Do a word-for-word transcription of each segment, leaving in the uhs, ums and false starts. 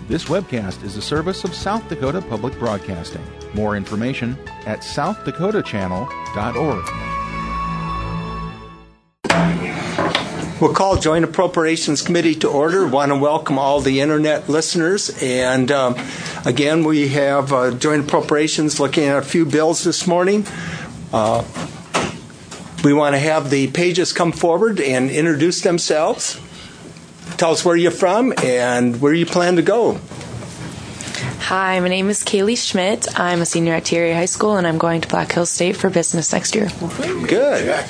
This webcast is a service of South Dakota Public Broadcasting. More information at south dakota channel dot org. We'll call Joint Appropriations Committee to order. Want to welcome all the Internet listeners. And um, again, we have uh, Joint Appropriations looking at a few bills this morning. Uh, we want to have the pages come forward and introduce themselves. Tell us where you're from and where you plan to go. Hi, my name is Kaylee Schmidt. I'm a senior at T R A High School, and I'm going to Black Hills State for business next year. Good.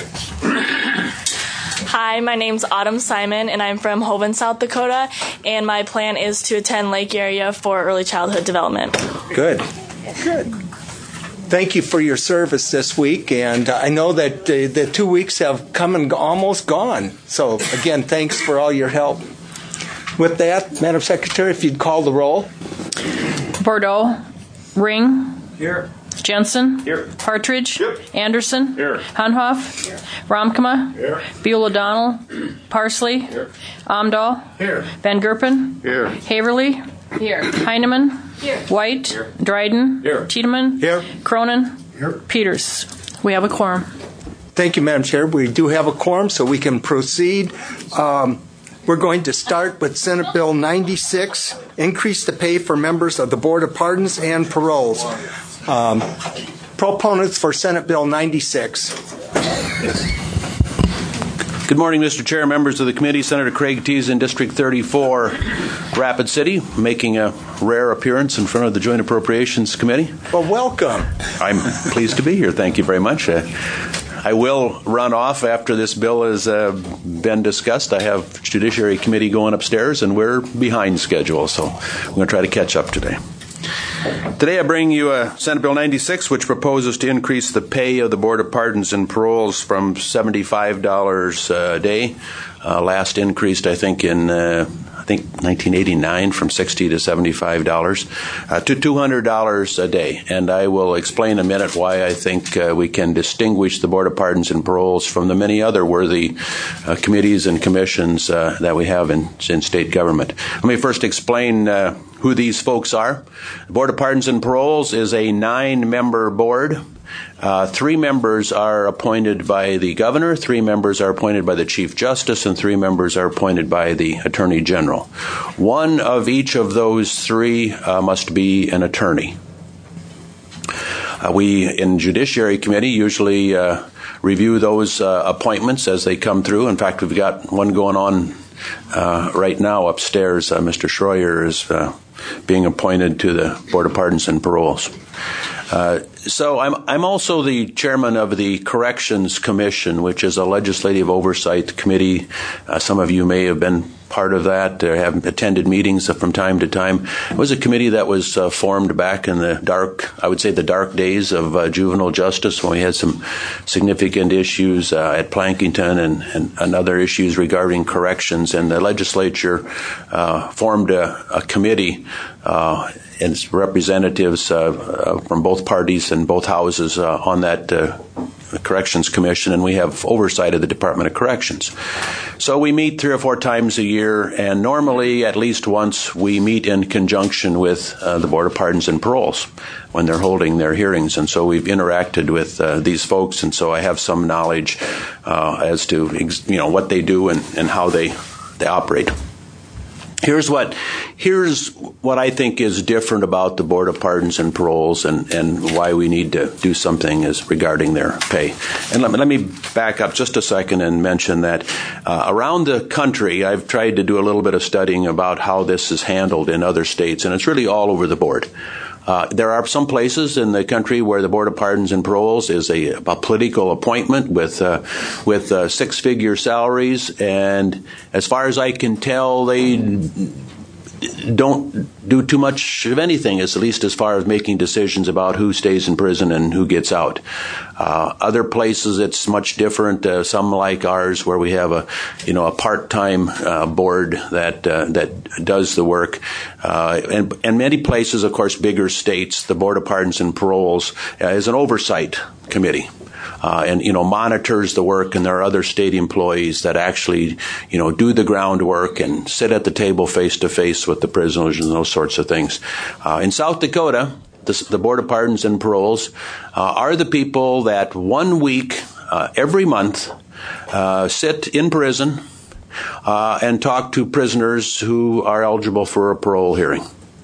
Hi, my name's Autumn Simon, and I'm from Hovind, South Dakota, and my plan is to attend Lake Area for early childhood development. Good. Good. Thank you for your service this week, and I know that uh, the two weeks have come and almost gone. So, again, thanks for all your help. With that, Madam Secretary, if you'd call the roll. Bordeaux, Ring, here. Jensen, here. Partridge, Here. Anderson, here. Hunhoff, here. Ramkama, here. Buell O'Donnell, Parsley, here. Amdahl, here. Van Gerpen, here. Haverly, here. Heineman, here. White, here. Dryden, here. Tiedemann, here. Cronin, here. Peters. We have a quorum. Thank you, Madam Chair. We do have a quorum, so we can proceed. Um, We're going to start with Senate Bill ninety-six, increase the pay for members of the Board of Pardons and Paroles. Um, proponents for Senate Bill ninety-six. Good morning, Mister Chair, members of the committee. Senator Craig Teason, District thirty-four, Rapid City, making a rare appearance in front of the Joint Appropriations Committee. Well, welcome. I'm pleased to be here. Thank you very much. Uh, I will run off after this bill has uh, been discussed. I have Judiciary Committee going upstairs, and we're behind schedule, so we're going to try to catch up today. Today I bring you uh, Senate Bill ninety-six, which proposes to increase the pay of the Board of Pardons and Paroles from seventy-five dollars a day. Uh, last increased, I think, in uh, I think nineteen eighty-nine from sixty dollars to seventy-five dollars uh, to two hundred dollars a day. And I will explain in a minute why I think uh, we can distinguish the Board of Pardons and Paroles from the many other worthy uh, committees and commissions uh, that we have in, in state government. Let me first explain uh, who these folks are. The Board of Pardons and Paroles is a nine-member board. Uh, three members are appointed by the governor, three members are appointed by the Chief Justice, and three members are appointed by the Attorney General. One of each of those three uh, must be an attorney. Uh, we, in Judiciary Committee, usually uh, review those uh, appointments as they come through. In fact, we've got one going on uh, right now upstairs. Uh, Mister Schroyer is uh, being appointed to the Board of Pardons and Paroles. Uh, so I'm, I'm also the chairman of the Corrections Commission, which is a legislative oversight committee. Uh, some of you may have been part of that, or have attended meetings from time to time. It was a committee that was uh, formed back in the dark, I would say the dark days of uh, juvenile justice, when we had some significant issues uh, at Plankington and, and, and other issues regarding corrections. And the legislature uh, formed a, a committee uh, and representatives uh, uh, from both parties and both houses uh, on that uh, Corrections Commission, and we have oversight of the Department of Corrections. So we meet three or four times a year, and normally at least once we meet in conjunction with uh, the Board of Pardons and Paroles when they're holding their hearings. And so we've interacted with uh, these folks, and so I have some knowledge uh, as to you know what they do and, and how they they operate. Here's what here's what I think is different about the Board of Pardons and Paroles, and, and why we need to do something is regarding their pay. And let me, let me back up just a second and mention that uh, around the country, I've tried to do a little bit of studying about how this is handled in other states, and it's really all over the board. Uh, there are some places in the country where the Board of Pardons and Paroles is a, a political appointment with uh, with uh, six-figure salaries, and as far as I can tell, they don't do too much of anything, at least as far as making decisions about who stays in prison and who gets out. Uh, other places, it's much different. Uh, some like ours, where we have a, you know, a part-time uh, board that uh, that does the work. Uh, and, and many places, of course, bigger states, the Board of Pardons and Paroles uh, is an oversight committee. uh, and, you know, monitors the work, and there are other state employees that actually, you know, do the groundwork and sit at the table face to face with the prisoners and those sorts of things. Uh, in South Dakota, the, the Board of Pardons and Paroles uh, are the people that one week uh, every month uh, sit in prison uh, and talk to prisoners who are eligible for a parole hearing.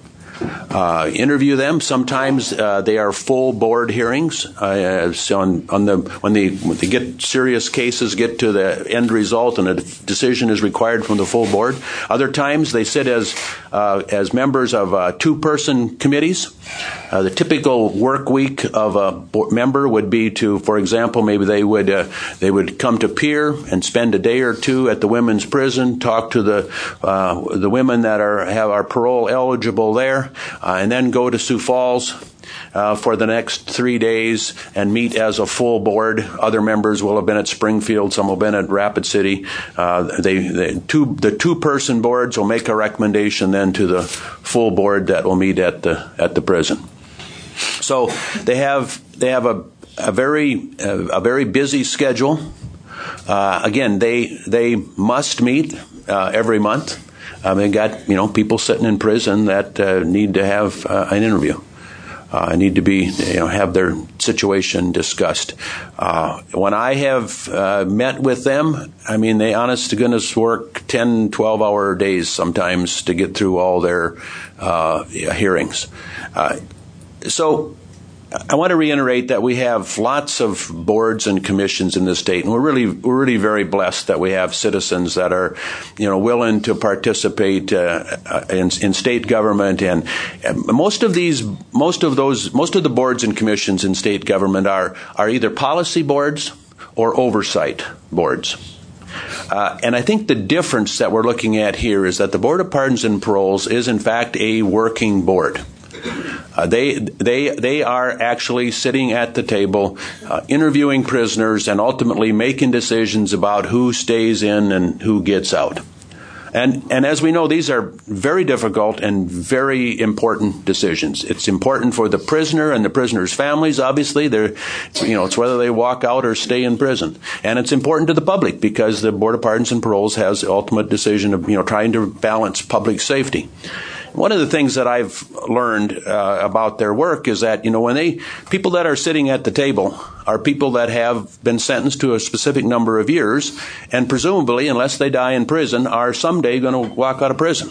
Uh, interview them. Sometimes uh, they are full board hearings. Uh, so on, on the when they when they get serious cases, get to the end result, and a decision is required from the full board. Other times they sit as uh, as members of uh, two-person committees. Uh, the typical work week of a board member would be to, for example, maybe they would uh, they would come to Pierre and spend a day or two at the women's prison, talk to the uh, the women that are have are parole eligible there. Uh, and then go to Sioux Falls uh, for the next three days and meet as a full board. Other members will have been at Springfield. Some will have been at Rapid City. Uh, they, they two the two-person boards will make a recommendation then to the full board that will meet at the at the prison. So they have they have a a very a, a very busy schedule. Uh, again, they they must meet uh, every month. Um, they got, you know, people sitting in prison that uh, need to have uh, an interview. Uh, need to be, you know, have their situation discussed. Uh, when I have uh, met with them, I mean, they honest to goodness work ten, twelve hour days sometimes to get through all their uh, hearings. Uh, so I want to reiterate that we have lots of boards and commissions in this state, and we're really we're really very blessed that we have citizens that are, you know, willing to participate uh, in, in state government. And, and most of these, most of those, most of the boards and commissions in state government are are either policy boards or oversight boards. Uh, and I think the difference that we're looking at here is that the Board of Pardons and Paroles is in fact a working board. Uh, they they they are actually sitting at the table, uh, interviewing prisoners, and ultimately making decisions about who stays in and who gets out. And and as we know, these are very difficult and very important decisions. It's important for the prisoner and the prisoner's families. Obviously, they're you know it's whether they walk out or stay in prison, and it's important to the public because the Board of Pardons and Paroles has the ultimate decision of you know trying to balance public safety. One of the things that I've learned uh, about their work is that, you know, when they, people that are sitting at the table are people that have been sentenced to a specific number of years and presumably, unless they die in prison, are someday going to walk out of prison.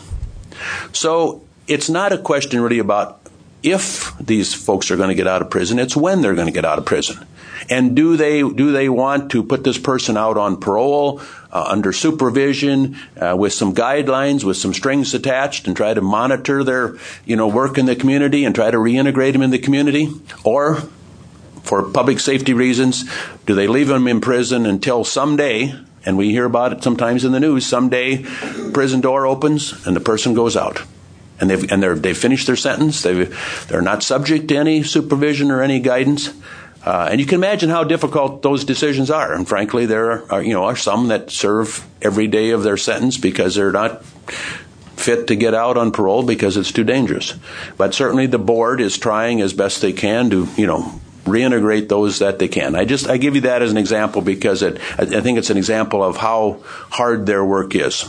So it's not a question really about if these folks are going to get out of prison, it's when they're going to get out of prison. And do they do they want to put this person out on parole, uh, under supervision, uh, with some guidelines, with some strings attached, and try to monitor their, you know, work in the community and try to reintegrate them in the community? Or, for public safety reasons, do they leave them in prison until someday, and we hear about it sometimes in the news, someday prison door opens and the person goes out? And they've and they're they've finished their sentence. They they're not subject to any supervision or any guidance. Uh, and you can imagine how difficult those decisions are. And frankly, there are, you know, are some that serve every day of their sentence because they're not fit to get out on parole because it's too dangerous. But certainly the board is trying as best they can to, you know, reintegrate those that they can. I just I give you that as an example because it, I think it's an example of how hard their work is.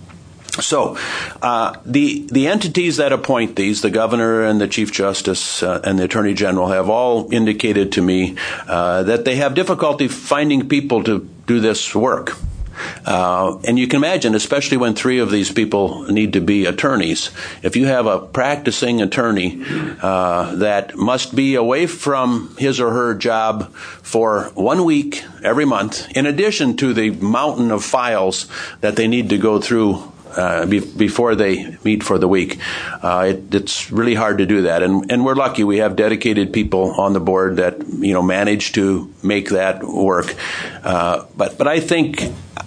So, uh, the the entities that appoint these, the governor and the chief justice uh, and the attorney general, have all indicated to me uh, that they have difficulty finding people to do this work. Uh, and you can imagine, especially when three of these people need to be attorneys, if you have a practicing attorney uh, that must be away from his or her job for one week every month, in addition to the mountain of files that they need to go through Uh, be, before they meet for the week. Uh, it, it's really hard to do that. And, and we're lucky we have dedicated people on the board that, you know, manage to make that work. Uh, but, but I think,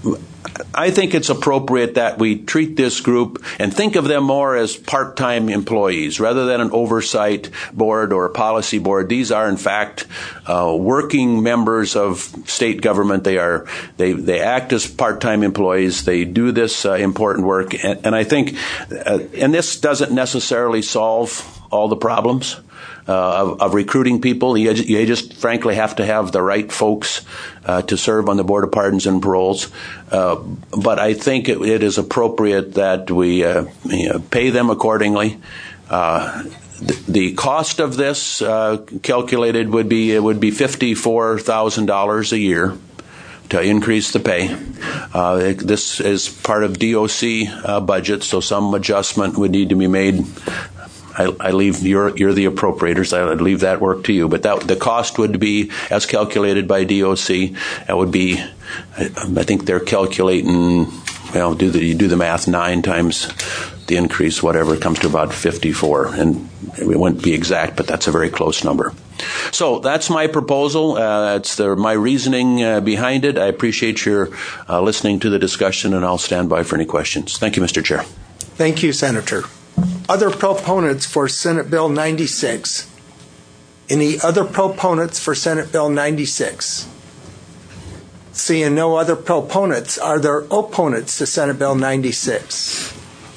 I think it's appropriate that we treat this group and think of them more as part-time employees rather than an oversight board or a policy board. These are, in fact, uh, working members of state government. They are they they act as part-time employees. They do this uh, important work, and, and I think, uh, and this doesn't necessarily solve all the problems. uh, of, of recruiting people. You, you just frankly have to have the right folks uh, to serve on the Board of Pardons and Paroles. Uh, but I think it, it is appropriate that we uh, you know, pay them accordingly. Uh, the, the cost of this uh, calculated would be it would be fifty-four thousand dollars a year to increase the pay. Uh, this is part of D O C uh, budget, so some adjustment would need to be made. I, I leave you're, you're the appropriators. I would leave that work to you. But that the cost would be, as calculated by D O C, that would be. I, I think they're calculating. Well, do the you do the math? Nine times the increase, whatever, it comes to about fifty-four, and it wouldn't be exact, but that's a very close number. So that's my proposal. Uh, that's the, my reasoning uh, behind it. I appreciate your uh, listening to the discussion, and I'll stand by for any questions. Thank you, Mister Chair. Thank you, Senator. Other proponents for Senate Bill ninety-six? Any other proponents for Senate Bill ninety-six? Seeing no other proponents, are there opponents to Senate Bill ninety-six?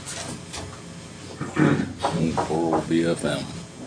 For B F M.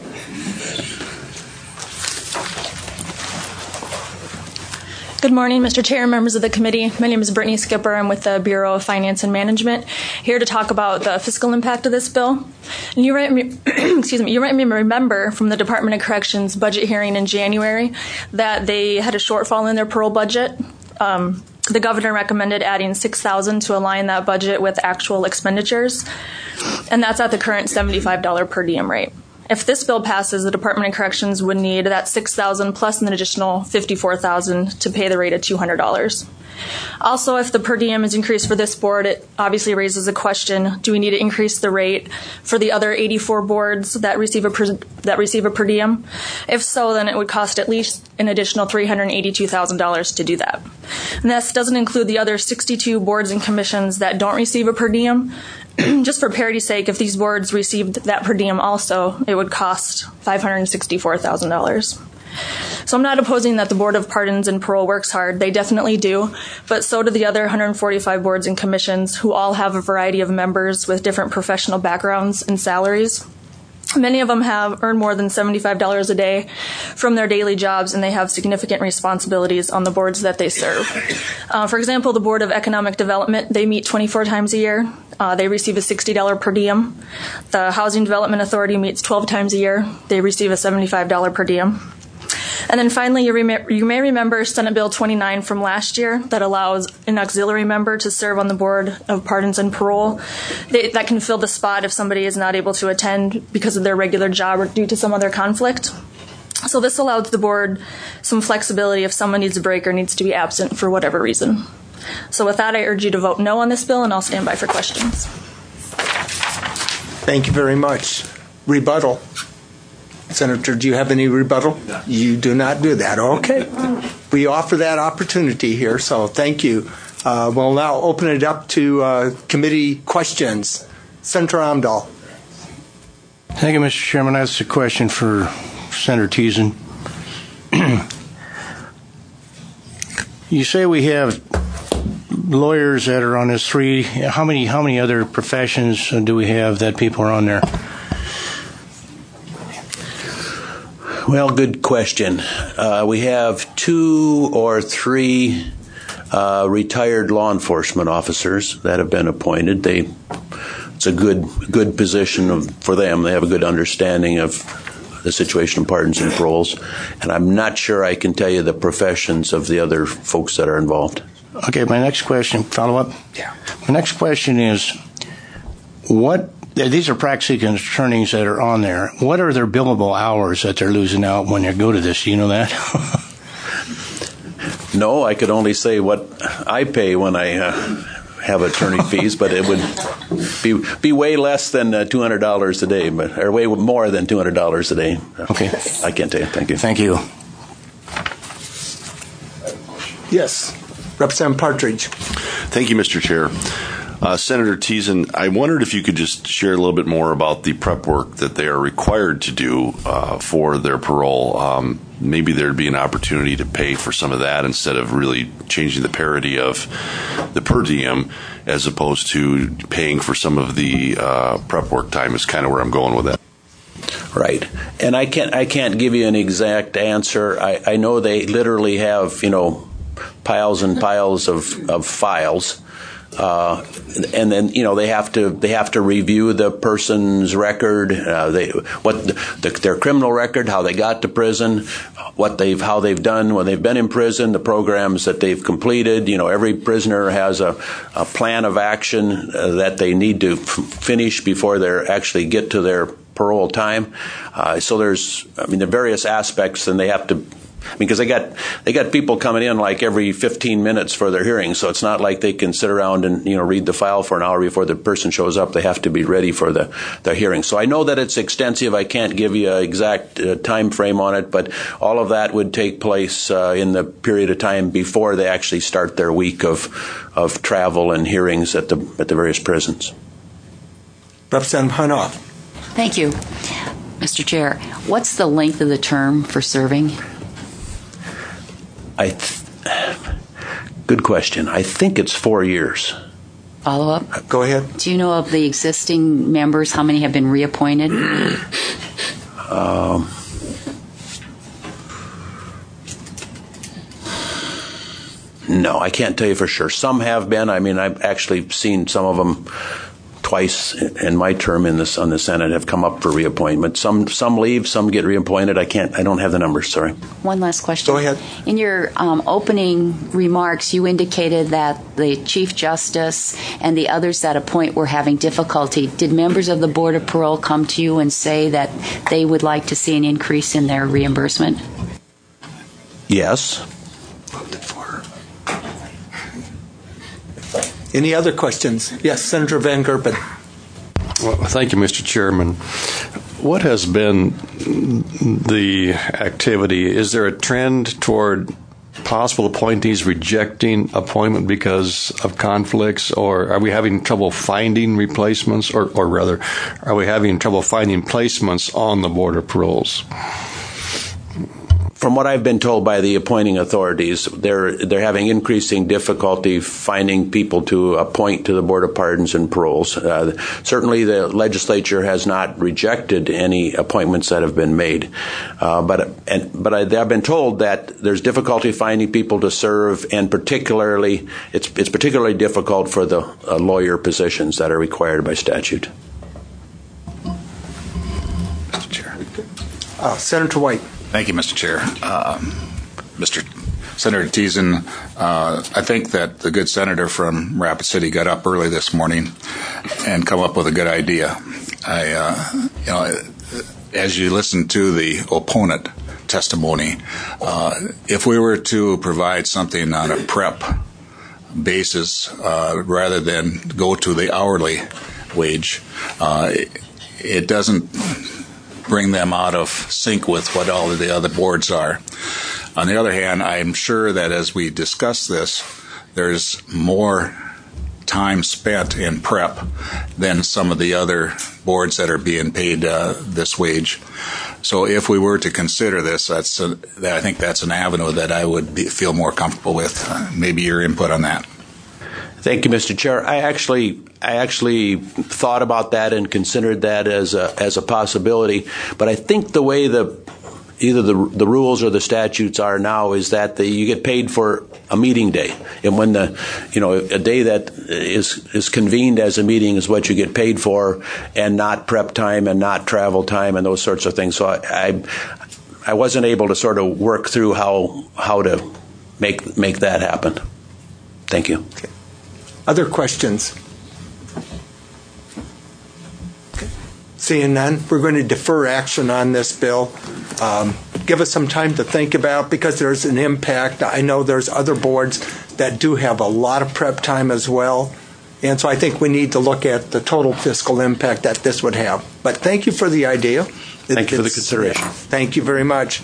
Good morning, Mister Chair, members of the committee. My name is Brittany Skipper. I'm with the Bureau of Finance and Management, here to talk about the fiscal impact of this bill. And you might, excuse me, you might remember from the Department of Corrections budget hearing in January that they had a shortfall in their parole budget. Um, the governor recommended adding six thousand dollars to align that budget with actual expenditures, and that's at the current seventy-five dollars per diem rate. If this bill passes, the Department of Corrections would need that six thousand dollars plus an additional fifty-four thousand dollars to pay the rate of two hundred dollars. Also, if the per diem is increased for this board, it obviously raises a question: do we need to increase the rate for the other eighty-four boards that receive a per, that receive a per diem? If so, then it would cost at least an additional three hundred eighty-two thousand dollars to do that. And this doesn't include the other sixty-two boards and commissions that don't receive a per diem. Just for parity's sake, if these boards received that per diem also, it would cost five hundred sixty-four thousand dollars. So I'm not opposing that the Board of Pardons and Parole works hard. They definitely do. But so do the other one hundred forty-five boards and commissions, who all have a variety of members with different professional backgrounds and salaries. Many of them have earned more than seventy-five dollars a day from their daily jobs, and they have significant responsibilities on the boards that they serve. Uh, for example, the Board of Economic Development, they meet twenty-four times a year. Uh, they receive a sixty dollars per diem. The Housing Development Authority meets twelve times a year. They receive a seventy-five dollars per diem. And then finally, you, rem- you may remember Senate Bill twenty-nine from last year that allows an auxiliary member to serve on the Board of Pardons and Parole. They, that can fill the spot if somebody is not able to attend because of their regular job or due to some other conflict. So this allows the board some flexibility if someone needs a break or needs to be absent for whatever reason. So with that, I urge you to vote no on this bill, and I'll stand by for questions. Thank you very much. Rebuttal. Senator, do you have any rebuttal? No. You do not do that. Okay. We offer that opportunity here, so thank you. Uh, we'll now open it up to uh, committee questions. Senator Amdahl. Thank you, Mister Chairman. That's a question for Senator Teason. You say we have lawyers that are on this three. How many, how many other professions do we have that people are on there? Well, good question. Uh, we have two or three uh, retired law enforcement officers that have been appointed. They, it's a good good position of, for them. They have a good understanding of the situation of pardons and paroles. And I'm not sure I can tell you the professions of the other folks that are involved. Okay, my next question, follow up? Yeah. My next question is, what... These are practicing attorneys that are on there. What are their billable hours that they're losing out when they go to this? Do you know that? No, I could only say what I pay when I uh, have attorney fees, but it would be be way less than uh, two hundred dollars a day, but or way more than two hundred dollars a day. Okay. I can't tell you. Thank you. Thank you. Yes. Representative Partridge. Thank you, Mister Chair. Uh, Senator Teason, I wondered if you could just share a little bit more about the prep work that they are required to do uh, for their parole. Um, maybe there'd be an opportunity to pay for some of that instead of really changing the parity of the per diem, as opposed to paying for some of the uh, prep work time is kind of where I'm going with that. Right. And I can't I can't give you an exact answer. I, I know they literally have, you know, piles and piles of, of files. Uh, and then, you know, they have to they have to review the person's record, uh, they what the, their criminal record, how they got to prison, what they've how they've done when they've been in prison, the programs that they've completed. You know, every prisoner has a, a plan of action uh, that they need to f- finish before they actually get to their parole time. Uh, so there's, I mean, the various aspects, and they have to. I mean, because they got they got people coming in like every fifteen minutes for their hearings, so it's not like they can sit around and, you know, read the file for an hour before the person shows up. They have to be ready for the, the hearing. So I know that it's extensive. I can't give you an exact uh, time frame on it, but all of that would take place uh, in the period of time before they actually start their week of of travel and hearings at the at the various prisons. Representative Hunoff. Thank you, Mister Chair. What's the length of the term for serving? I th- good question. I think it's four years. Follow up? Go ahead. Do you know of the existing members, how many have been reappointed? Um, no, I can't tell you for sure. Some have been. I mean, I've actually seen some of them twice in my term in this on the Senate have come up for reappointment. Some some leave, some get reappointed. I can't. I don't have the numbers. Sorry. One last question. Go ahead. In your um, opening remarks, you indicated that the Chief Justice and the others that appoint were having difficulty. Did members of the Board of Parole come to you and say that they would like to see an increase in their reimbursement? Yes. Any other questions? Yes, Senator Van Gerpen. Well, thank you, Mister Chairman. What has been the activity? Is there a trend toward possible appointees rejecting appointment because of conflicts, or are we having trouble finding replacements, or, or rather, are we having trouble finding placements on the Board of Paroles? From what I've been told by the appointing authorities, they're they're having increasing difficulty finding people to appoint to the Board of Pardons and Paroles. Uh, certainly, the legislature has not rejected any appointments that have been made, uh, but and, but I, I've been told that there's difficulty finding people to serve, and particularly it's it's particularly difficult for the uh, lawyer positions that are required by statute. Mister Chair. Uh, Senator White. Thank you, Mister Chair. Um, Mister Senator Teason, uh, I think that the good senator from Rapid City got up early this morning and come up with a good idea. I, uh, you know, as you listen to the opponent testimony, uh, if we were to provide something on a prep basis uh, rather than go to the hourly wage, uh, it, it doesn't bring them out of sync with what all of the other boards are. On the other hand, I'm sure that as we discuss this, there's more time spent in prep than some of the other boards that are being paid uh, this wage. So if we were to consider this, that's a, I think that's an avenue that I would be, feel more comfortable with. Uh, maybe your input on that. Thank you, Mister Chair. I actually, I actually thought about that and considered that as a as a possibility. But I think the way the either the the rules or the statutes are now is that the, you get paid for a meeting day, and when the you know a day that is is convened as a meeting is what you get paid for, and not prep time and not travel time and those sorts of things. So I I, I wasn't able to sort of work through how how to make make that happen. Thank you. Okay. Other questions? Okay. Seeing none, we're going to defer action on this bill. Um, give us some time to think about, because there's an impact. I know there's other boards that do have a lot of prep time as well. And so I think we need to look at the total fiscal impact that this would have. But thank you for the idea. It, thank you for the consideration. Thank you very much.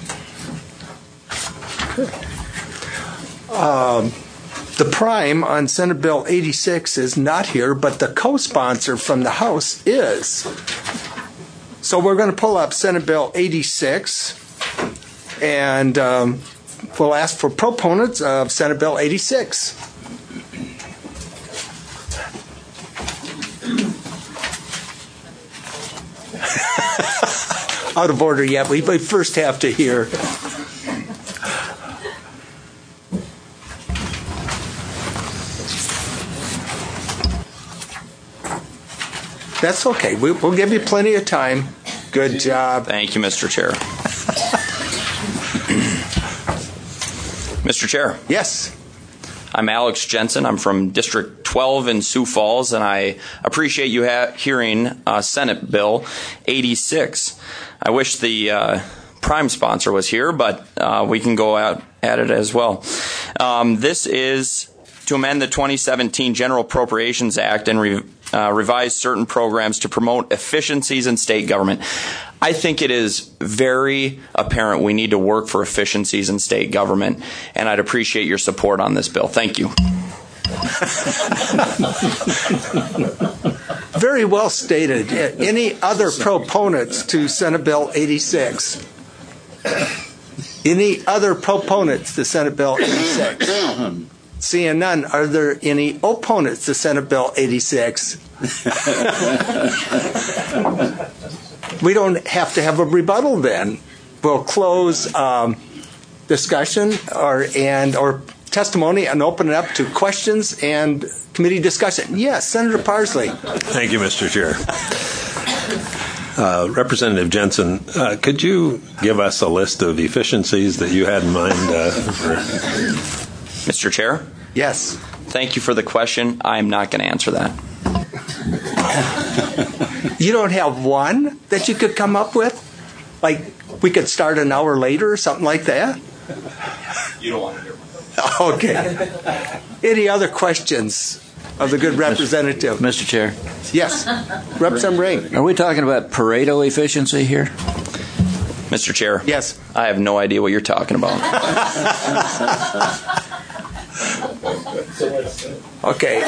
Um, The prime on Senate Bill eighty-six is not here, but the co-sponsor from the House is. So we're going to pull up Senate Bill eighty-six, and um, we'll ask for proponents of Senate Bill eighty-six. out of order yet. We, we first have to hear. That's okay. We, we'll give you plenty of time. Good job. Thank you, Mister Chair. Mister Chair. Yes. I'm Alex Jensen. I'm from District twelve in Sioux Falls, and I appreciate you ha- hearing uh, Senate Bill eighty-six. I wish the uh, prime sponsor was here, but uh, we can go out at it as well. Um, this is to amend the twenty seventeen General Appropriations Act and re- uh, revise certain programs to promote efficiencies in state government. I think it is very apparent we need to work for efficiencies in state government, and I'd appreciate your support on this bill. Thank you. Very well stated. Any other proponents to Senate Bill eighty-six? Any other proponents to Senate Bill eighty-six? Seeing none, are there any opponents to Senate Bill eighty-six? We don't have to have a rebuttal then. We'll close um, discussion or and or testimony and open it up to questions and committee discussion. Yes, Senator Parsley. Thank you, Mister Chair. Uh, Representative Jensen, uh, could you give us a list of efficiencies that you had in mind? Uh, for... Mister Chair? Yes. Thank you for the question. I'm not going to answer that. You don't have one that you could come up with? Like we could start an hour later or something like that? You don't want to hear one. Okay. Any other questions of the good representative? Mister Chair. Yes. Representative Ring. Are we talking about Pareto efficiency here? Mister Chair. Yes. I have no idea what you're talking about. Okay.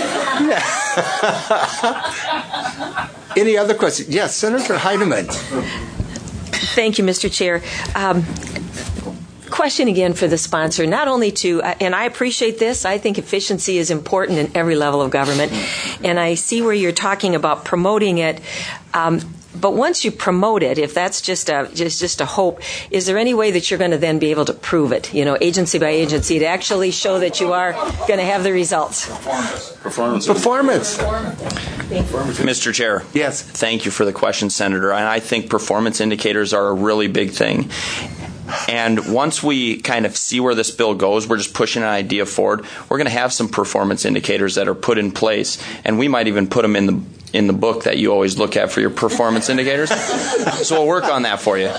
Any other questions? Yes, Senator Heidemann. Thank you, Mister Chair. Um, question again for the sponsor, not only to, and I appreciate this, I think efficiency is important in every level of government, and I see where you're talking about promoting it. Um, But once you promote it, if that's just a just just a hope, is there any way that you're going to then be able to prove it, you know, agency by agency, to actually show that you are going to have the results? Performance. Performance. Performance. Mister Chair. Yes. Thank you for the question, Senator. And I think performance indicators are a really big thing. And once we kind of see where this bill goes, we're just pushing an idea forward. We're going to have some performance indicators that are put in place, and we might even put them in the in the book that you always look at for your performance indicators. So we'll work on that for you.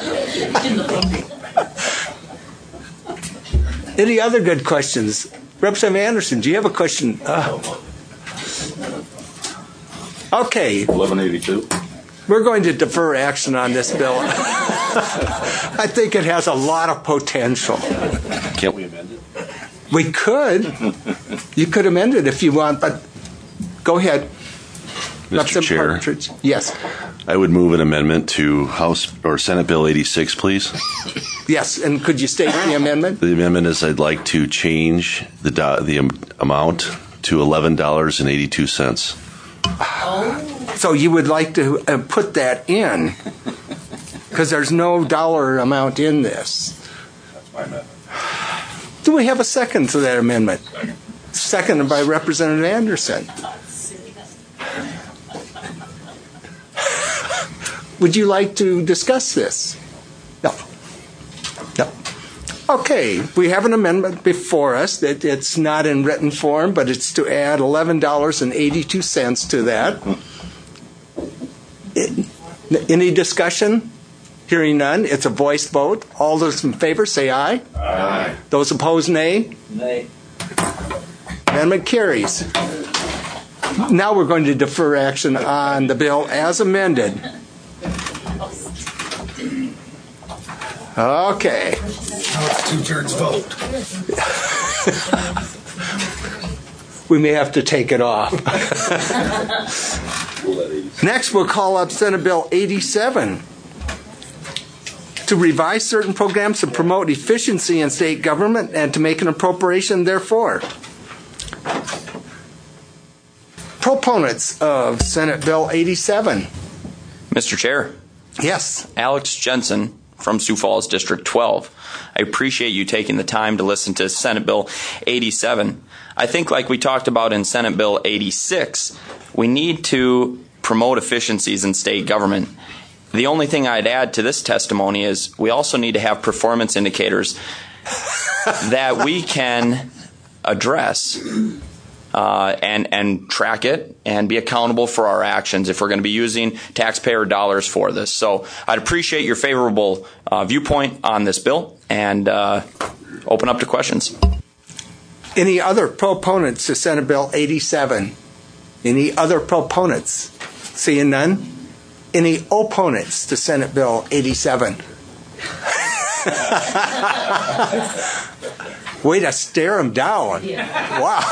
Any other good questions? Representative Anderson, do you have a question? Uh, okay. eleven eighty-two. We're going to defer action on this bill. I think it has a lot of potential. Can't we amend it? We could. You could amend it if you want, but go ahead. Mister Chair. Partridge. Yes. I would move an amendment to House or Senate Bill eighty-six, please. Yes, and could you state the amendment? The amendment is I'd like to change the do- the um, amount to eleven dollars and eighty-two cents. So you would like to uh, put that in, because there's no dollar amount in this. That's my amendment. Do we have a second to that amendment? Second. Seconded by Representative Anderson. Would you like to discuss this? No. No. Okay, we have an amendment before us that it's not in written form, but it's to add eleven dollars and eighty-two cents to that. Any discussion? Hearing none, it's a voice vote. All those in favor say aye. Aye. Those opposed, nay. Nay. Amendment carries. Now we're going to defer action on the bill as amended. Okay. Now it's two-thirds vote. We may have to take it off. Next, we'll call up Senate Bill eighty-seven to revise certain programs to promote efficiency in state government and to make an appropriation therefor. Proponents of Senate Bill eighty-seven. Mister Chair. Yes. Alex Jensen from Sioux Falls District twelve. I appreciate you taking the time to listen to Senate Bill eighty-seven. I think, like we talked about in Senate Bill eighty-six, we need to promote efficiencies in state government. The only thing I'd add to this testimony is we also need to have performance indicators that we can address uh, and and track it and be accountable for our actions if we're going to be using taxpayer dollars for this. So I'd appreciate your favorable uh, viewpoint on this bill and uh, open up to questions. Any other proponents to Senate Bill eighty-seven? Any other proponents? Seeing none? Any opponents to Senate Bill eighty-seven? Way to stare them down. Wow.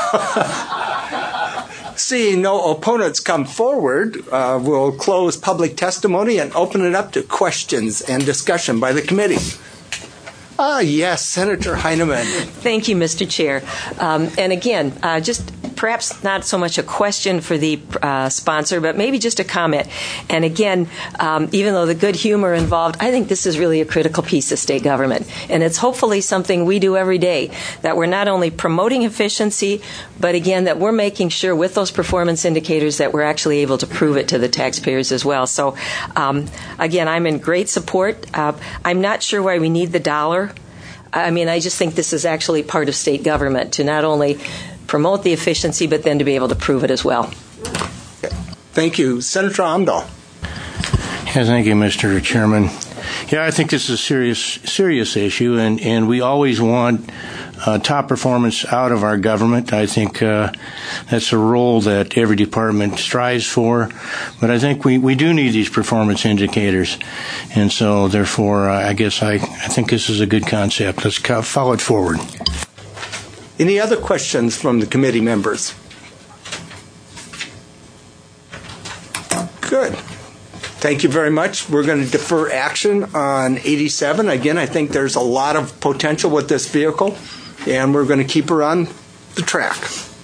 Seeing no opponents come forward, uh, we'll close public testimony and open it up to questions and discussion by the committee. Ah, yes, Senator Heineman. Thank you, Mister Chair. Um, and again, uh, just perhaps not so much a question for the uh, sponsor, but maybe just a comment. And again, um, even though the good humor involved, I think this is really a critical piece of state government. And it's hopefully something we do every day, that we're not only promoting efficiency, but again, that we're making sure with those performance indicators that we're actually able to prove it to the taxpayers as well. So um, again, I'm in great support. Uh, I'm not sure why we need the dollar. I mean, I just think this is actually part of state government to not only promote the efficiency, but then to be able to prove it as well. Thank you. Senator Amdahl. Yeah, thank you, Mister Chairman. Yeah, I think this is a serious, serious issue, and, and we always want uh, top performance out of our government. I think uh, that's a role that every department strives for, but I think we, we do need these performance indicators, and so therefore uh, I guess I, I think this is a good concept. Let's follow it forward. Any other questions from the committee members? Good. Thank you very much. We're going to defer action on eighty-seven. Again, I think there's a lot of potential with this vehicle, and we're going to keep her on the track.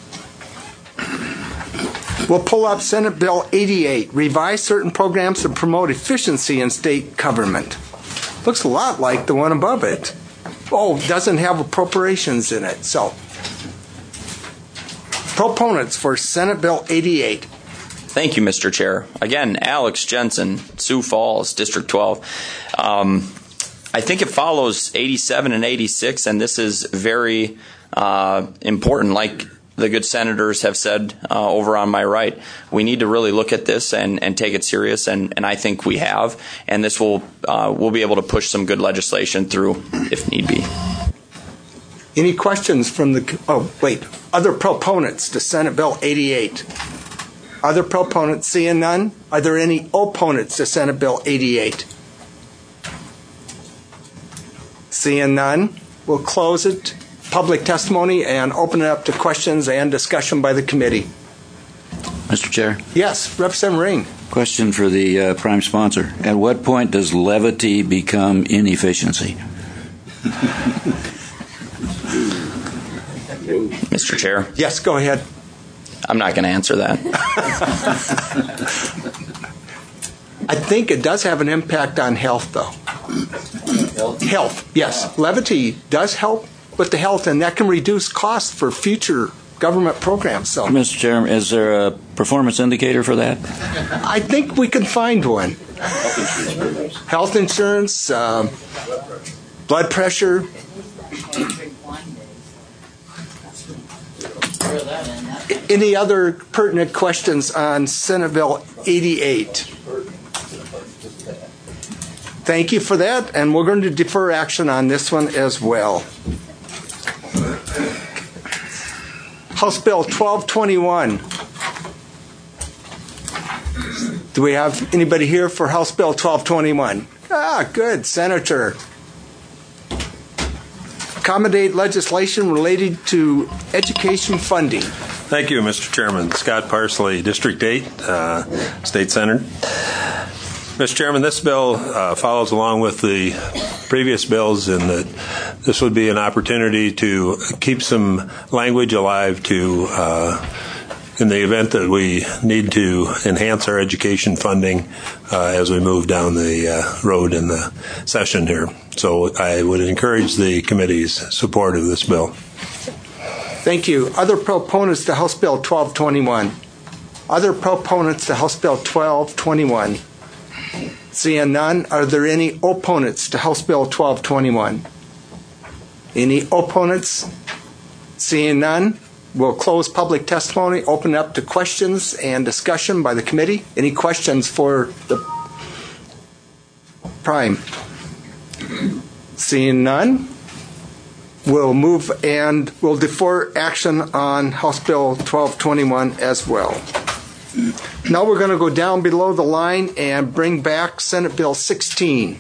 We'll pull up Senate Bill eighty-eight, revise certain programs to promote efficiency in state government. Looks a lot like the one above it. Oh, doesn't have appropriations in it. So, proponents for Senate Bill eighty-eight. Thank you, Mister Chair. Again, Alex Jensen, Sioux Falls, District twelve. Um, I think it follows eighty-seven and eighty-six, and this is very uh, important. Like the good senators have said uh, over on my right, we need to really look at this and, and take it serious, and, and I think we have. And this will uh, we'll be able to push some good legislation through if need be. Any questions from the? Oh, wait. Other proponents to Senate Bill eighty-eight. Other proponents, seeing none? Are there any opponents to Senate Bill eighty-eight? Seeing none, we'll close it, public testimony, and open it up to questions and discussion by the committee. Mister Chair? Yes, Representative Ring. Question for the uh, prime sponsor. At what point does levity become inefficiency? Mister Chair? Yes, go ahead. I'm not going to answer that. I think it does have an impact on health, though. Health? Health, yes. Levity does help with the health, and that can reduce costs for future government programs. So, Mister Chairman, is there a performance indicator for that? I think we can find one. Health insurance, um, blood pressure. Any other pertinent questions on Senate Bill eighty-eight? Thank you for that, and we're going to defer action on this one as well. House Bill twelve twenty-one. Do we have anybody here for House Bill twelve twenty-one? Ah, good, Senator. Accommodate legislation related to education funding. Thank you, Mister Chairman. Scott Parsley, District eight, uh, State Senator. Mister Chairman, this bill uh, follows along with the previous bills in that this would be an opportunity to keep some language alive to uh, in the event that we need to enhance our education funding uh, as we move down the uh, road in the session here. So I would encourage the committee's support of this bill. Thank you. Other proponents to House Bill twelve twenty-one? Other proponents to House Bill twelve twenty-one? Seeing none, are there any opponents to House Bill twelve twenty-one? Any opponents? Seeing none, we'll close public testimony, open up to questions and discussion by the committee. Any questions for the Prime? Seeing none, we'll move and we'll defer action on House Bill twelve twenty-one as well. Now we're going to go down below the line and bring back Senate Bill sixteen.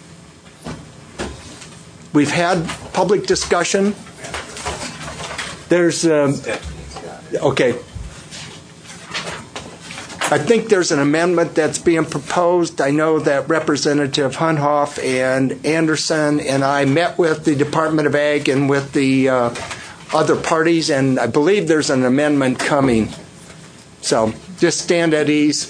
We've had public discussion. There's, um, okay. I think there's an amendment that's being proposed. I know that Representative Hunhoff and Anderson and I met with the Department of Ag and with the uh, other parties, and I believe there's an amendment coming. So just stand at ease.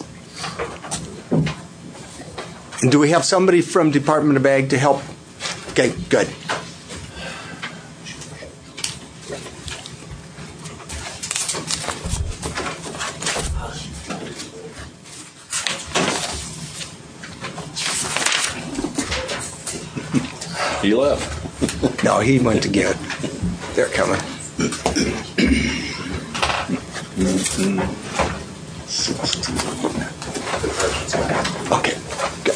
And do we have somebody from Department of Ag to help? Okay, good. He left. No, he went to get it. They're coming. Okay, good.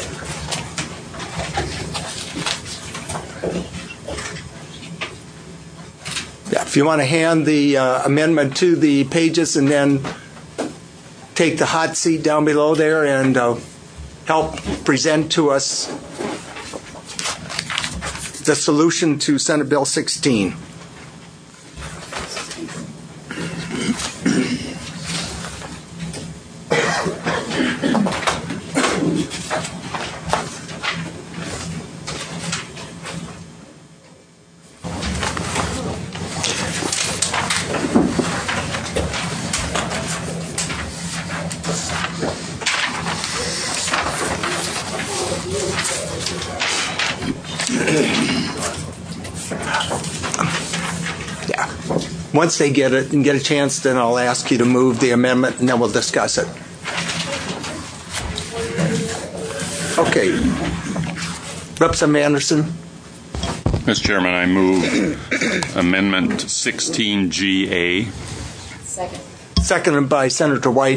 Yeah, if you want to hand the uh, amendment to the pages and then take the hot seat down below there and uh, help present to us the solution to Senate Bill sixteen. Once they get it and get a chance, then I'll ask you to move the amendment, and then we'll discuss it. Okay. Representative Anderson. Mister Chairman, I move Amendment sixteen G A. Second. Seconded by Senator White.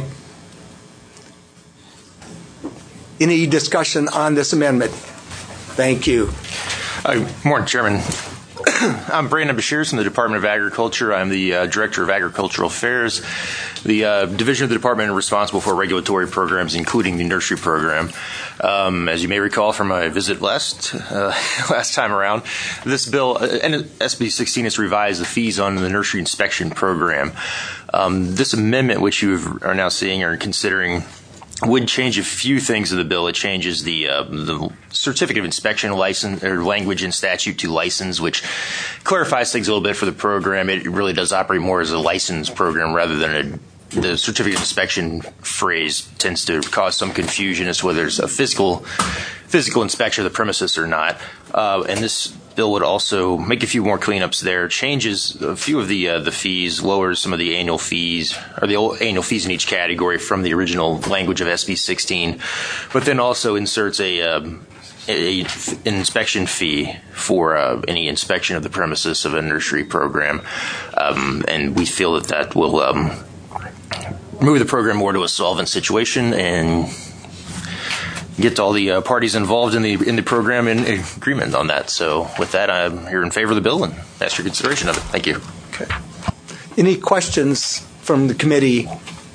Any discussion on this amendment? Thank you. Uh, morning, Chairman. I'm Brandon Bashir from the Department of Agriculture. I'm the uh, Director of Agricultural Affairs, the uh, division of the department responsible for regulatory programs, including the nursery program. Um, as you may recall from my visit last uh, last time around, this bill, uh, and S B sixteen, has revised the fees on the nursery inspection program. Um, this amendment, which you are now seeing or considering, would change a few things in the bill. It changes the uh, the certificate of inspection license or language in statute to license, which clarifies things a little bit for the program. It really does operate more as a license program rather than a the certificate of inspection phrase tends to cause some confusion as to whether there's a physical physical inspection of the premises or not. Uh, and this bill would also make a few more cleanups there, changes a few of the uh, the fees, lowers some of the annual fees, or the annual fees in each category from the original language of S B sixteen, but then also inserts a, um, a, a an inspection fee for uh, any inspection of the premises of a nursery program. Um, and we feel that that will um, move the program more to a solvent situation and get all the uh, parties involved in the in the program in agreement on that. So with that, I'm here in favor of the bill and ask your consideration of it. Thank you. Okay. Any questions from the committee?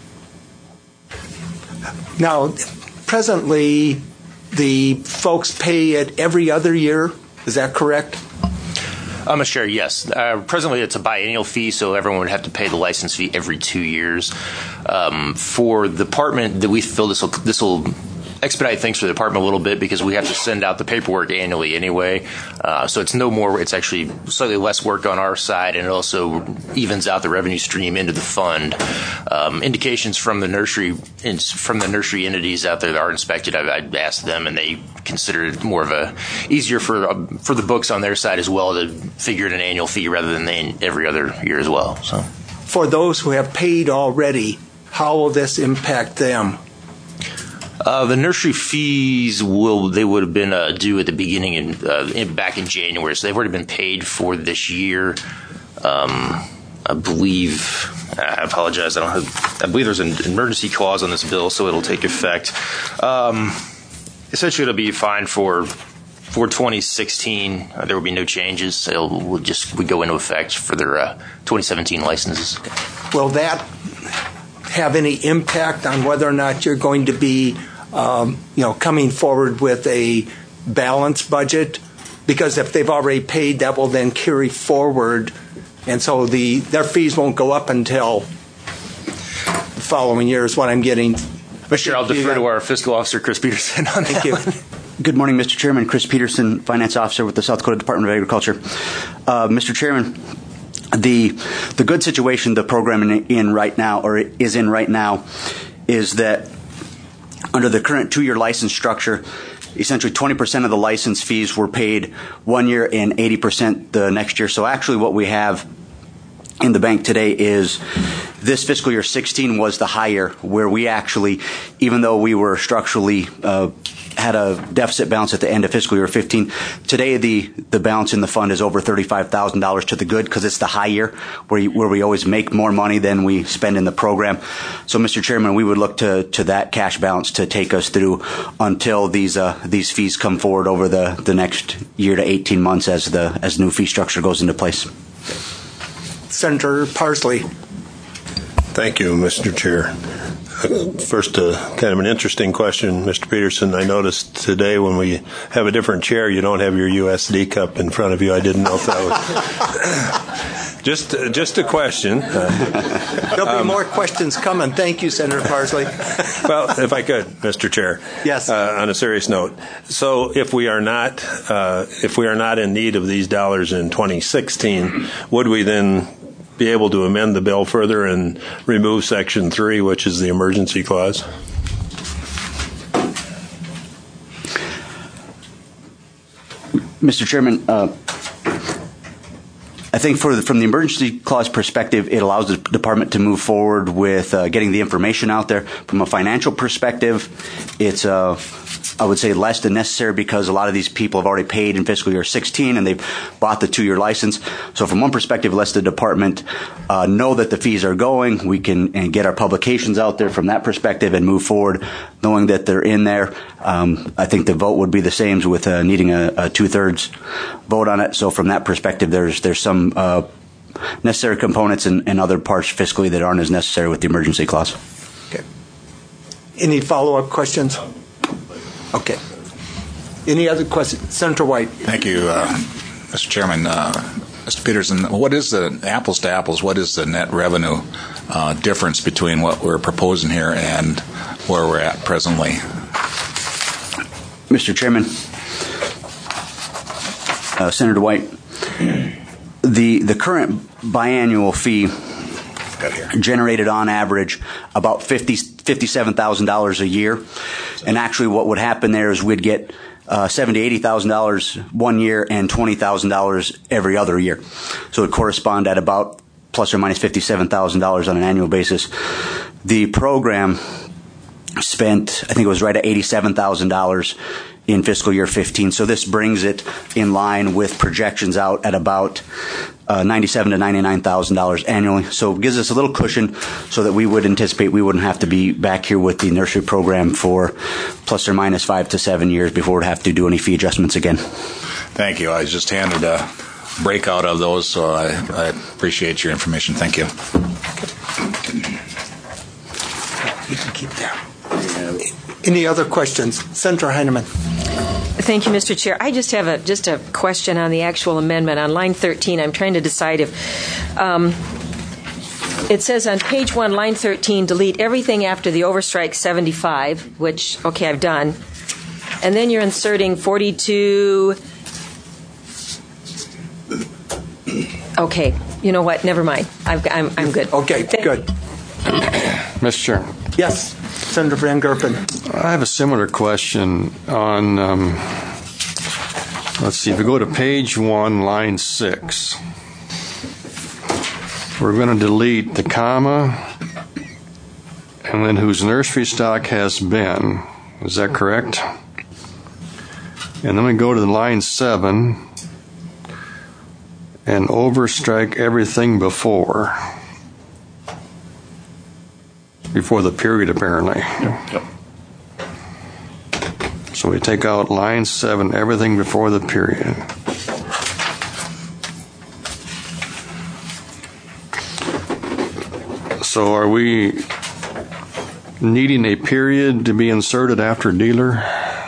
Now, presently, the folks pay it every other year. Is that correct? Uh, Mister Chair, yes. Uh, presently, it's a biennial fee, so everyone would have to pay the license fee every two years. Um, for the department that we feel this will this will expedite things for the department a little bit because we have to send out the paperwork annually anyway. Uh, so it's no more, it's actually slightly less work on our side, and it also evens out the revenue stream into the fund. Um, indications from the nursery from the nursery entities out there that are inspected, I've, I've asked them, and they consider it more of a easier for uh, for the books on their side as well to figure in an annual fee rather than they, every other year as well. So, for those who have paid already, how will this impact them? Uh, the nursery fees will they would have been uh, due at the beginning in, uh, in back in January, so they've already been paid for this year. Um, I believe. I apologize. I don't have. I believe there's an emergency clause on this bill, so it'll take effect. Um, essentially, it'll be fine for for twenty sixteen. Uh, there will be no changes. It'll we'll just we go into effect for their uh, twenty seventeen licenses. Will that have any impact on whether or not you're going to be, um, you know, coming forward with a balanced budget? Because if they've already paid, that will then carry forward, and so the their fees won't go up until the following year is what I'm getting. Mister I'll defer to our fiscal officer, Chris Peterson, on Thank that you. one. Good morning, Mister Chairman. Chris Peterson, Finance Officer with the South Dakota Department of Agriculture. Uh, Mister Chairman, The the good situation the program in, in right now, or is in right now, is that under the current two-year license structure, essentially twenty percent of the license fees were paid one year and eighty percent the next year. So actually what we have in the bank today is this fiscal year sixteen was the high year, where we actually, even though we were structurally uh, had a deficit balance at the end of fiscal year fifteen. Today, the, the balance in the fund is over thirty-five thousand dollars to the good because it's the high year where, you, where we always make more money than we spend in the program. So, Mister Chairman, we would look to, to that cash balance to take us through until these uh, these fees come forward over the, the next year to eighteen months as the as new fee structure goes into place. Senator Parsley. Thank you, Mister Chair. First, uh, kind of an interesting question, Mister Peterson. I noticed today when we have a different chair, you don't have your U S D cup in front of you. I didn't know if that was just uh, just a question. Uh, There'll be um, more questions coming. Thank you, Senator Parsley. Well, if I could, Mister Chair. Yes. Uh, on a serious note, so if we are not uh, if we are not in need of these dollars in twenty sixteen, would we then be able to amend the bill further and remove Section three, which is the emergency clause? Mister Chairman, uh, I think for the, from the emergency clause perspective, it allows the department to move forward with uh, getting the information out there. From a financial perspective, it's uh, I would say less than necessary because a lot of these people have already paid in fiscal year sixteen and they've bought the two-year license. So from one perspective, it lets the department uh, know that the fees are going. We can and get our publications out there from that perspective and move forward knowing that they're in there. Um, I think the vote would be the same with uh, needing a, a two-thirds vote on it. So from that perspective, there's there's some uh, necessary components and, and other parts fiscally that aren't as necessary with the emergency clause. Okay. Any follow-up questions? Okay. Any other questions? Senator White. Thank you, uh, Mister Chairman. Uh, Mister Peterson, what is the, apples to apples, what is the net revenue uh, difference between what we're proposing here and where we're at presently? Mister Chairman, uh, Senator White, the the current biannual fee generated on average about fifty, fifty-seven thousand dollars a year. And actually what would happen there is we'd get uh, seventy thousand, eighty thousand dollars one year and twenty thousand dollars every other year. So it would correspond at about plus or minus fifty-seven thousand dollars on an annual basis. The program spent, I think it was right at eighty-seven thousand dollars in fiscal year fifteen. So this brings it in line with projections out at about uh, ninety-seven thousand to ninety-nine thousand dollars annually. So it gives us a little cushion so that we would anticipate we wouldn't have to be back here with the nursery program for plus or minus five to seven years before we'd have to do any fee adjustments again. Thank you. I was just handed a breakout of those, so I, I appreciate your information. Thank you. You can keep that. Any other questions? Senator Heineman. Thank you, Mister Chair. I just have a just a question on the actual amendment. On line thirteen, I'm trying to decide if um, it says on page one, line thirteen, delete everything after the overstrike seventy-five, which, okay, I've done. And then you're inserting forty-two. Okay, you know what? Never mind. I've, I'm, I'm good. Okay, good. Mister Chair. Yes, Senator Van Gerpen. I have a similar question on, um, let's see, if we go to page one, line six, we're going to delete the comma and then whose nursery stock has been. Is that correct? And then we go to the line seven and overstrike everything before. Before the period, apparently. Yep. So we take out line seven, everything before the period. So are we needing a period to be inserted after dealer?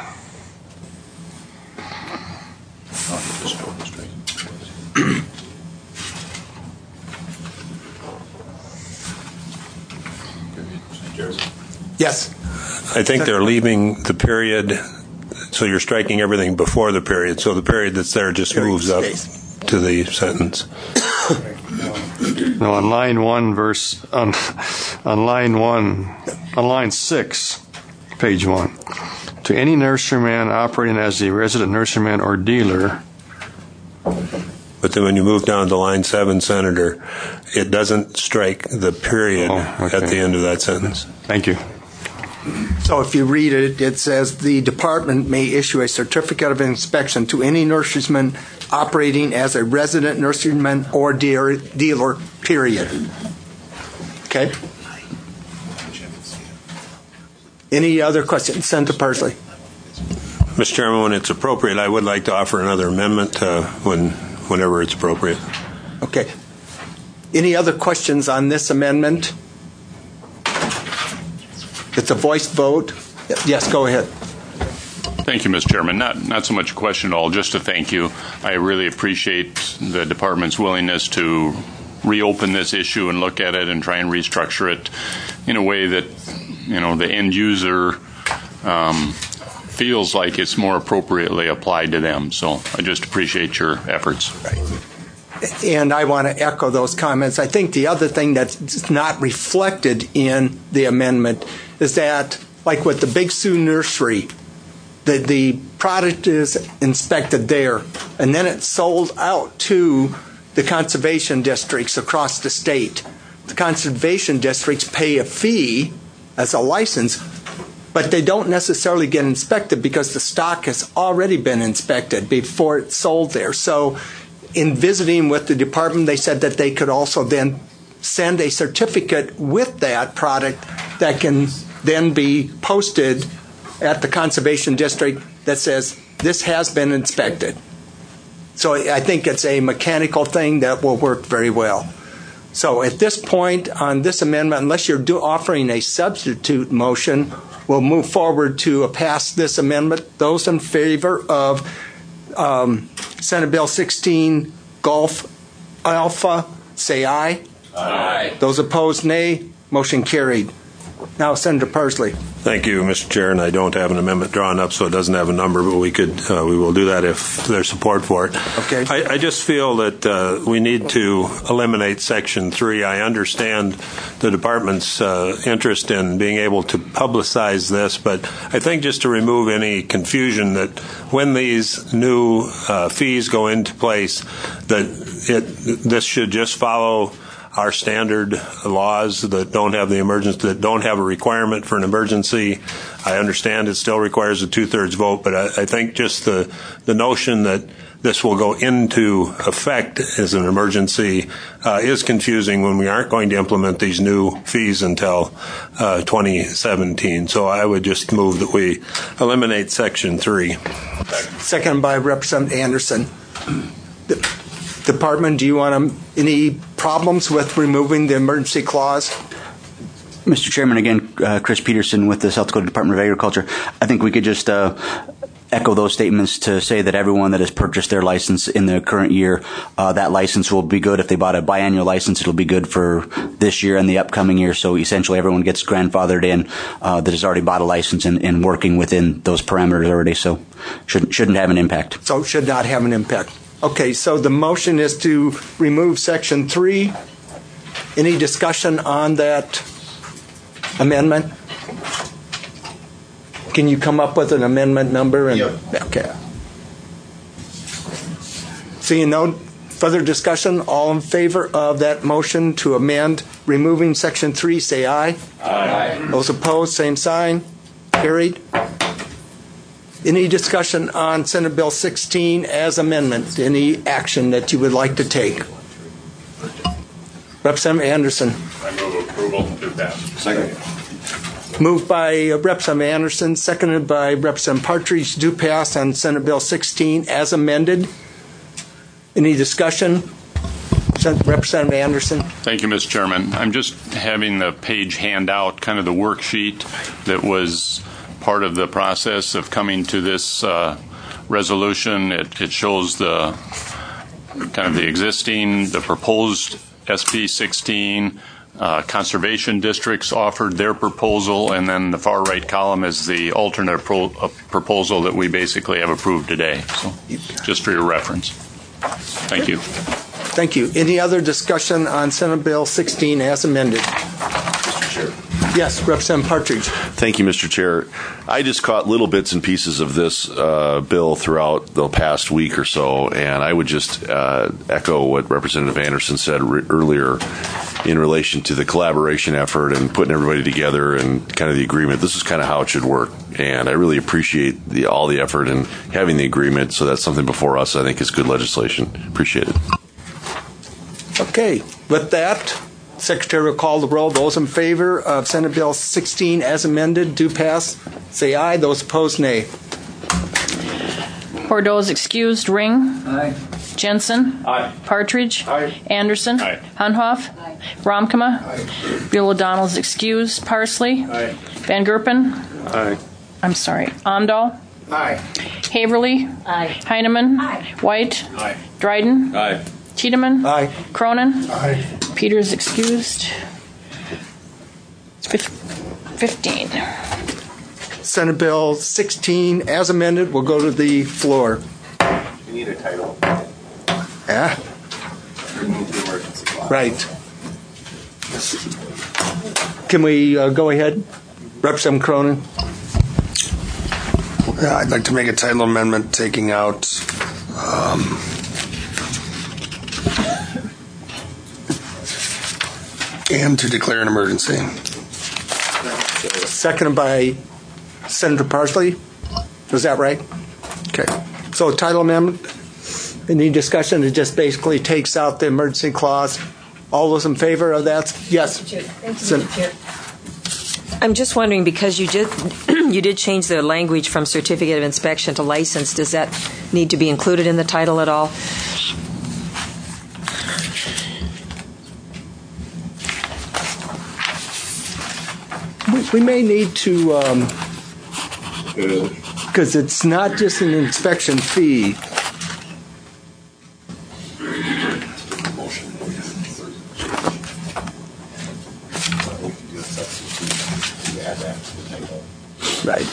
Yes. I think they're leaving the period, so you're striking everything before the period, so the period that's there just moves up to the sentence. No, on line one, verse, on, on line one, on line six, page one. To any nurseryman operating as a resident nurseryman or dealer. But then when you move down to line seven, Senator, it doesn't strike the period oh, okay. at the end of that sentence. Thank you. So if you read it, it says the department may issue a certificate of inspection to any nurseryman operating as a resident nurseryman or dealer, dealer, period. Okay? Any other questions? Senator Parsley. Mister Chairman, when it's appropriate, I would like to offer another amendment uh, when, whenever it's appropriate. Okay. Any other questions on this amendment? It's a voice vote. Yes, go ahead. Thank you, Mister Chairman. Not not so much a question at all, just to thank you. I really appreciate the department's willingness to reopen this issue and look at it and try and restructure it in a way that, you know, the end user um, feels like it's more appropriately applied to them. So I just appreciate your efforts. Right. And I want to echo those comments. I think the other thing that's not reflected in the amendment is that, like with the Big Sioux Nursery, the, the product is inspected there, and then it's sold out to the conservation districts across the state. The conservation districts pay a fee as a license, but they don't necessarily get inspected because the stock has already been inspected before it's sold there. So in visiting with the department, they said that they could also then send a certificate with that product that can then be posted at the conservation district that says this has been inspected. So I think it's a mechanical thing that will work very well. So at this point on this amendment, unless you're do offering a substitute motion, we'll move forward to pass this amendment. Those in favor of um, Senate Bill sixteen Gulf Alpha, say aye. Aye. Those opposed, nay. Motion carried. Now, Senator Parsley. Thank you, Mister Chair, and I don't have an amendment drawn up, so it doesn't have a number, but we could uh, we will do that if there's support for it. Okay. I, I just feel that uh, we need to eliminate Section three. I understand the department's uh, interest in being able to publicize this, but I think just to remove any confusion that when these new uh, fees go into place, that it this should just follow our standard laws that don't have the emergency, that don't have a requirement for an emergency. I understand it still requires a two-thirds vote, but I, I think just the the notion that this will go into effect as an emergency uh, is confusing when we aren't going to implement these new fees until uh, twenty seventeen. So I would just move that we eliminate Section three. Second by Representative Anderson. The Department, do you want to, any problems with removing the emergency clause? Mister Chairman, again, uh, Chris Peterson with the South Dakota Department of Agriculture. I think we could just uh, echo those statements to say that everyone that has purchased their license in the current year, uh, that license will be good. If they bought a biannual license, it'll be good for this year and the upcoming year. So essentially everyone gets grandfathered in uh, that has already bought a license and, and working within those parameters already. So shouldn't, shouldn't have an impact. So should not have an impact. Okay, so the motion is to remove Section three. Any discussion on that amendment? Can you come up with an amendment number? And, yep. Okay. Seeing no further discussion, all in favor of that motion to amend removing Section three, say aye. Aye. Those opposed, same sign. Carried. Any discussion on Senate Bill sixteen as amendment? Any action that you would like to take? Representative Anderson. I move approval to pass. Second. Moved by uh, Representative Anderson, seconded by Representative Partridge, to pass on Senate Bill sixteen as amended. Any discussion? Representative Anderson. Thank you, Mister Chairman. I'm just having the page handout, kind of the worksheet that was part of the process of coming to this uh, resolution. It, it shows the kind of the existing, the proposed S B sixteen. Uh, conservation districts offered their proposal, and then the far right column is the alternate pro- uh, proposal that we basically have approved today. So, just for your reference. Thank you. Thank you. Any other discussion on Senate Bill sixteen as amended? Mister Chair. Yes, Representative Partridge. Thank you, Mister Chair. I just caught little bits and pieces of this uh, bill throughout the past week or so, and I would just uh, echo what Representative Anderson said re- earlier in relation to the collaboration effort and putting everybody together and kind of the agreement. This is kind of how it should work, and I really appreciate the, all the effort and having the agreement, so that's something before us I think is good legislation. Appreciate it. Okay. With that, Secretary will call the roll. Those in favor of Senate Bill sixteen as amended do pass. Say aye. Those opposed, nay. Bordeaux is excused. Ring. Aye. Jensen. Aye. Partridge. Aye. Anderson. Aye. Hunhoff. Aye. Romkema. Aye. Buell O'Donnell is excused. Parsley. Aye. Van Gerpen. Aye. I'm sorry. Amdahl. Aye. Haverly. Aye. Heineman. Aye. White. Aye. Dryden. Aye. Tiedemann. Aye. Cronin. Aye. Peters excused. It's fifteen. Senate Bill sixteen as amended will go to the floor. We need a title. Yeah. Remove the emergency clause. Right. Can we uh, go ahead? Representative Cronin. Yeah, I'd like to make a title amendment taking out um, and to declare an emergency. Seconded by Senator Parsley. Was that right? Okay. So title amendment, any discussion? It just basically takes out the emergency clause. All those in favor of that? Yes. Thank you, Mister Chair. I'm just wondering, because you did you did change the language from certificate of inspection to license, does that need to be included in the title at all? We, we may need to, because um, it's not just an inspection fee. Right.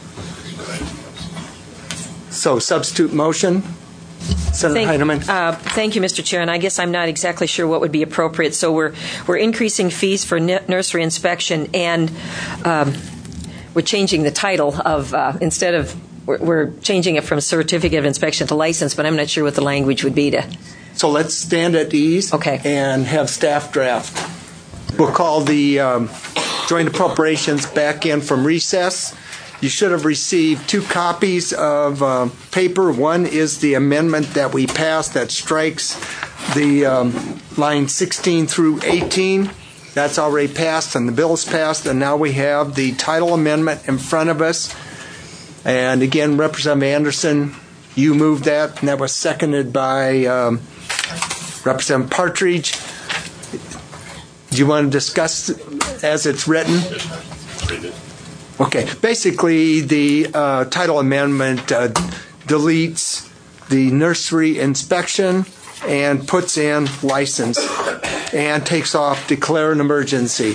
So substitute motion. Senator Thank, Heineman. uh, thank you, Mister Chair. And I guess I'm not exactly sure what would be appropriate. So we're we're increasing fees for n- nursery inspection, and um, we're changing the title of uh, instead of we're, we're changing it from certificate of inspection to license. But I'm not sure what the language would be to. So let's stand at ease. Okay. And have staff draft. We'll call the um, joint appropriations back in from recess. You should have received two copies of uh, paper. One is the amendment that we passed that strikes the um, line sixteen through eighteen. That's already passed, and the bill is passed. And now we have the title amendment in front of us. And again, Representative Anderson, you moved that, and that was seconded by um, Representative Partridge. Do you want to discuss as it's written? Okay. Basically, the uh, title amendment uh, deletes the nursery inspection and puts in license and takes off declare an emergency.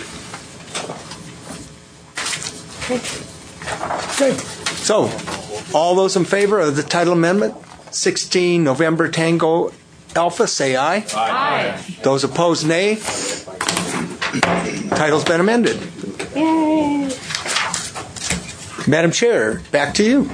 Okay. So, all those in favor of the title amendment, sixteen November Tango Alpha, say aye. Aye. Those opposed, nay. Title's been amended. Yay. Madam Chair, back to you.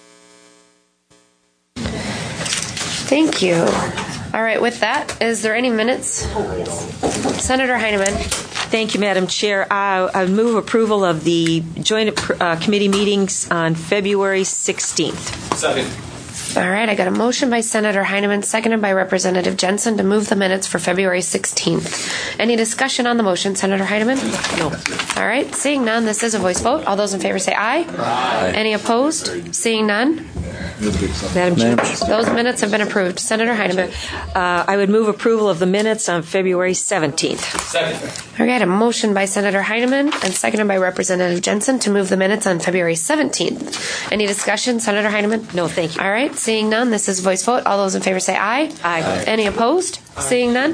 Thank you. All right, with that, is there any minutes? Senator Heineman. Thank you, Madam Chair. I, I move approval of the joint uh, committee meetings on February sixteenth. Second. All right, I got a motion by Senator Heineman, seconded by Representative Jensen to move the minutes for February sixteenth. Any discussion on the motion, Senator Heineman? No. All right, seeing none, this is a voice vote. All those in favor say aye. Aye. Any opposed? Seeing none? Madam Chair. Those minutes have been approved. Senator Heineman. Uh, I would move approval of the minutes on February seventeenth. Second. All right, a motion by Senator Heineman and seconded by Representative Jensen to move the minutes on February seventeenth. Any discussion, Senator Heineman? No, thank you. All right, seeing none, this is voice vote. All those in favor say aye. Aye. Aye. Any opposed? Aye. Seeing none?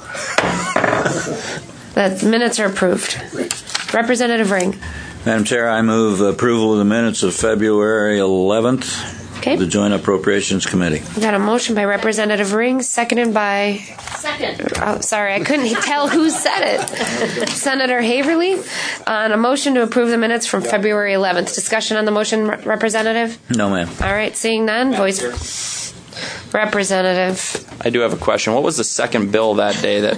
The minutes are approved. Representative Ring. Madam Chair, I move approval of the minutes of February eleventh. Okay. The Joint Appropriations Committee. We got a motion by Representative Ring, seconded by... Second. Oh, sorry, I couldn't tell who said it. Senator Haverly, on a motion to approve the minutes from February eleventh. Discussion on the motion, Representative? No, ma'am. All right, seeing none, voice... Representative. I do have a question. What was the second bill that day that...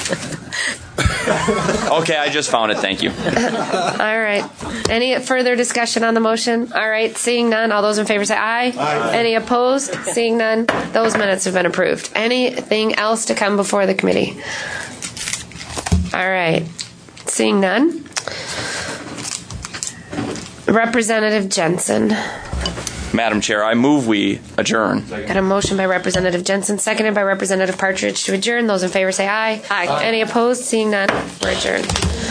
Okay, I just found it. Thank you. All right. Any further discussion on the motion? All right. Seeing none, all those in favor say aye. Aye. Any opposed? Seeing none, those minutes have been approved. Anything else to come before the committee? All right. Seeing none. Representative Jensen. Madam Chair, I move we adjourn. Got a motion by Representative Jensen, seconded by Representative Partridge to adjourn. Those in favor say aye. Aye. Any opposed? Seeing none, we're adjourned.